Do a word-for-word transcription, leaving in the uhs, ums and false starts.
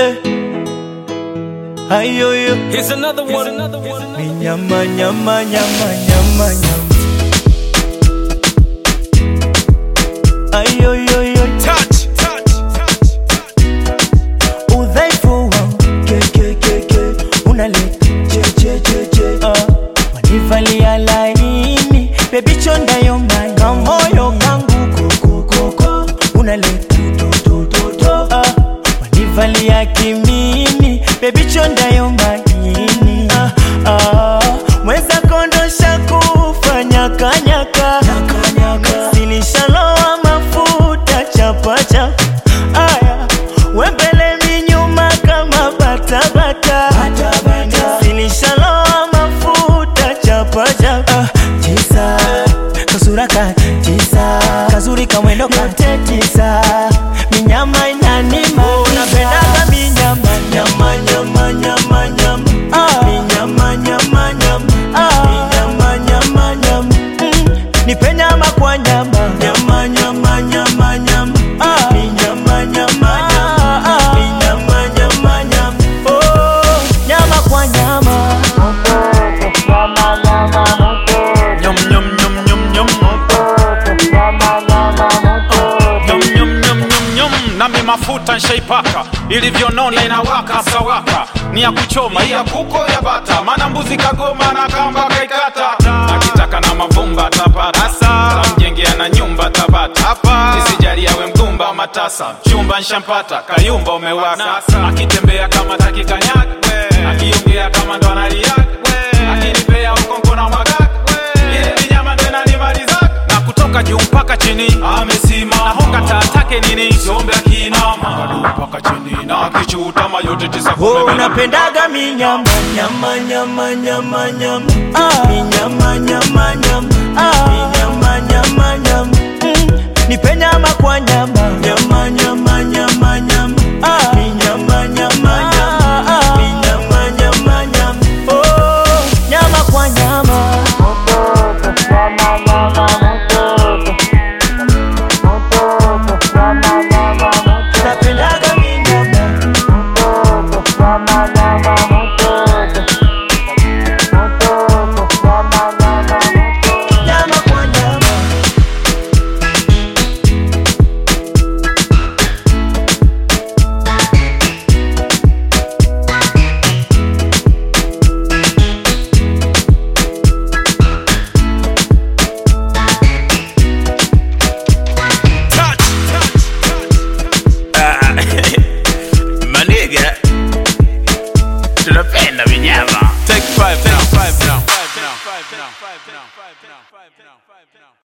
eh. Ayo yo, Here's another one, another one, another one. nyama nyama nyama nyama nyama. Ayo yo yo, Touch, touch, touch, touch. udhaifu wangu ke ke ke ke unaleta che che che che. Ah, wanivalia laini, baby chonda yo mai, kamoyo kangu koko koko unaleta to to to to. Ah, wanivalia kimini, baby chonda yo mai. Ah, ah, mweza kondosha kufanya kanyaka, silishaloa mafuta chapa chapa. Aya, wembele minyuma kama bata bata, silishaloa mafuta chapa chapa. Ah, tisa, kasura ka tisa, kazuri kamwendo kote tisa. Minyama inanima, unapendaga minyama, nyama nyama nyama nyama. Ah, minyama nyama nyama, ah, minyama nyama nyama. Mm, nipe nyama kwa nyama, nyama nyama nyama nyama. Ah, minyama nyama nyama, minyama nyama nyama. Oh, nyama kwa nyama. Nyum, nyum, nyum, nyum, nyum. Nyum, nyum, nyum, nyum, nyum. Nami mafuta nshaipaka, ilivyonona inawaka sawaka. Ni ya kuchoma, ya kuko ya bata, mana mbuzi kagoma na kamba kaikata. Akitaka na mavumba tapata, tamjengea na nyumba tabata. Isijali yawe mgumba matasa, chumba nshampata, kayumba umewaka. Akitembea kama takikanyak, akiongea kama ndo analiak, akinipea ukongo na mwagak, ile minyama ndo inanimalizak. Na kutoka juu mpaka chini amesimama, honga tatake nini siombe akinama. Kadu mpaka chini na akichutama yote tisa Oh, kumebe na unapendaga minyama, nyama nyama nyama nyama. Ah, minyama nyama nyama. Ah, minyama nyama nyama. Mm, nipe nyama kwa nyama, nyama nyama nyama nyama. Ah, minyama nyama nyama. Ah, minyama nyama nyama. Oh, nyama kwa nyama. Unapendaga minyama. Nyama kwa nyama. touch, touch, touch. Maniga, tunapenda vinyama. Take five now, five now, five now, five now, five now, five now, five now, five now.